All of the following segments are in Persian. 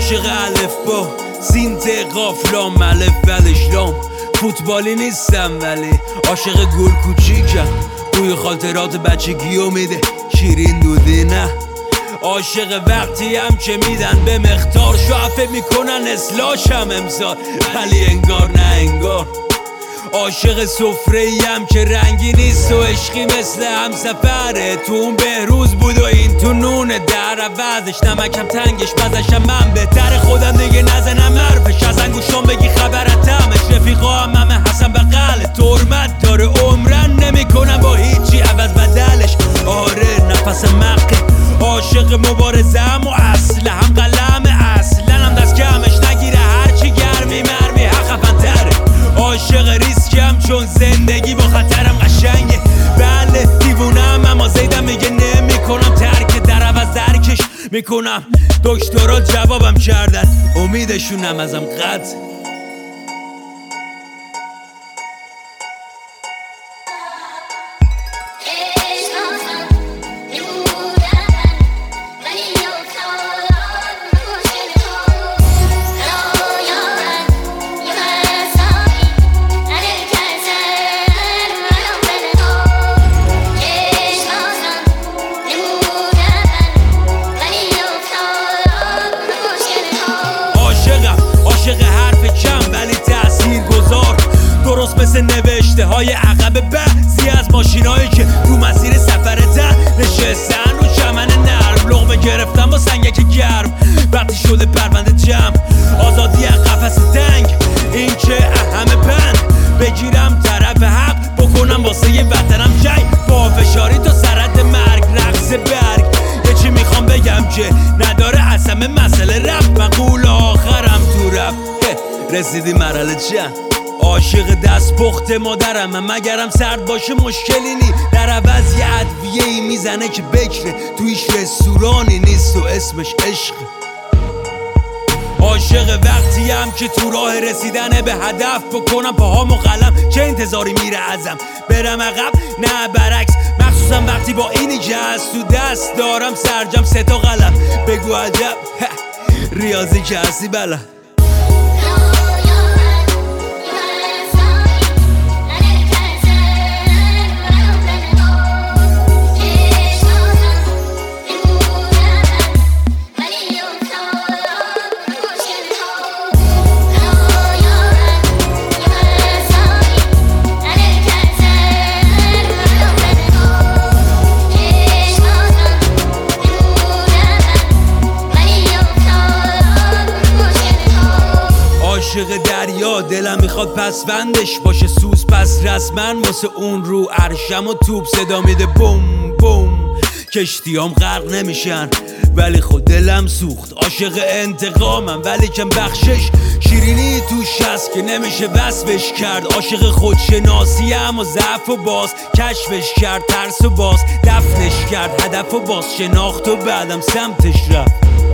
عاشق الف با سین ت قاف لام الف بلشلام فوتبالی نیستم ولی عاشق گل کوچیکم بوی خاطرات بچگیو میده شیرین دودی نه عاشق وقتی هم که میدن به مختار شعفه میکنن اصلاحشم امسال ولی انگار نه انگار عاشق سفره‌ای هم که رنگی نیست و عشقی مثل همسفره تو اون بهروز بود و این تو نونه در عوضش نمکم تنگش بزشم من بهتر خودم دیگه نزنم حرفش از انگوشام بگی خبرتمش رفیقا همه حسن بغل ترمت داره عمرن نمیکنم با هیچی عوض بدلش آره نفس مقه عاشق مبارزم و اصل هم قلم اصلا هم دست کمش نگیره هرچی گرمی مرمی حق خفن‌تره عاشق ریسکم چون زندگی با خطرم قشنگه بله دیوونم اما زیدم میگه نمیکنم ترک در عوض درکش میکنم دکترها جوابم کردن امیدشونم ازم قطع درست مثل نوشته های عقب بعضی از ماشینایی که رو مسیر سفرتن نشستن رو چمن نرم لقمه گرفتم با سنگک گرم وقتی شده پرونده جمع آزادی از قفس دنگ این که اهم پند بگیرم طرف حق بکنم واسه یه وطنم جنگ با فشاری تا سرد مرگ رقص برگ یه چی میخوام بگم که نداره اصلا مسئله رفت من قول آخرم تو رفت رسیدی مرحله چند عاشق دست پخت مادرم مگرم سرد باشه مشکلی نی در عوض یه ادویه‌ای میزنه که بکره تو هیچ رستورانی نیست و اسمش عشق عاشق وقتی هم که تو راه رسیدن به هدف بکنم پاهامو قلم چه انتظاری میره ازم برم عقب نه برعکس مخصوصا وقتی با اینی که از تو دست دارم سرجم 3 تا قلم بگو عجب ریاضی که هستی بله عاشق دریا دلم میخواد پسوندش باشه سوز پس رسمن واسه اون رو عرشم و توپ صدا میده بوم بوم کشتیام غرق نمیشن ولی خود دلم سوخت عاشق انتقامم ولی کم بخشش شیرینی توش هست که نمیشه وصفش کرد عاشق خودشناسی اما ضعف و باز کشفش کرد ترس و باز دفنش کرد هدف و باز شناخت و بعدم سمتش رفت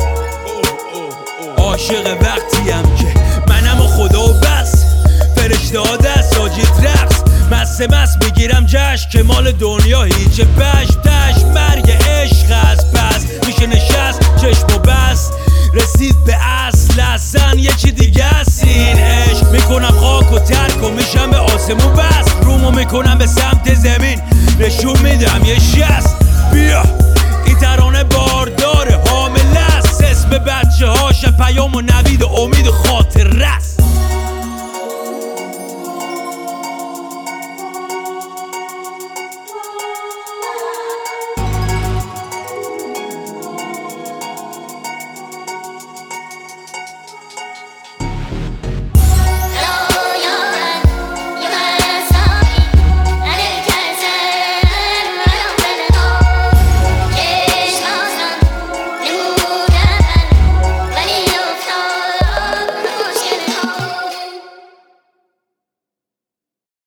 عاشق وقتی هم که منم و خدا و بس فرشته ها دست ساجد رقص مست بگیرم جشن که مال دنیا هیچ پشتش مرگ عشق است پس میشه نشست چشم و بس رسید به اصلا یه چی دیگه است این عشق میکنم خاک و ترک و میشم به آسمون بس رومو میکنم به سمت زمین نشون میدم یه شست بیا این ترانه بارداره حامله است اسم بچه هاش پیام و نوید و امید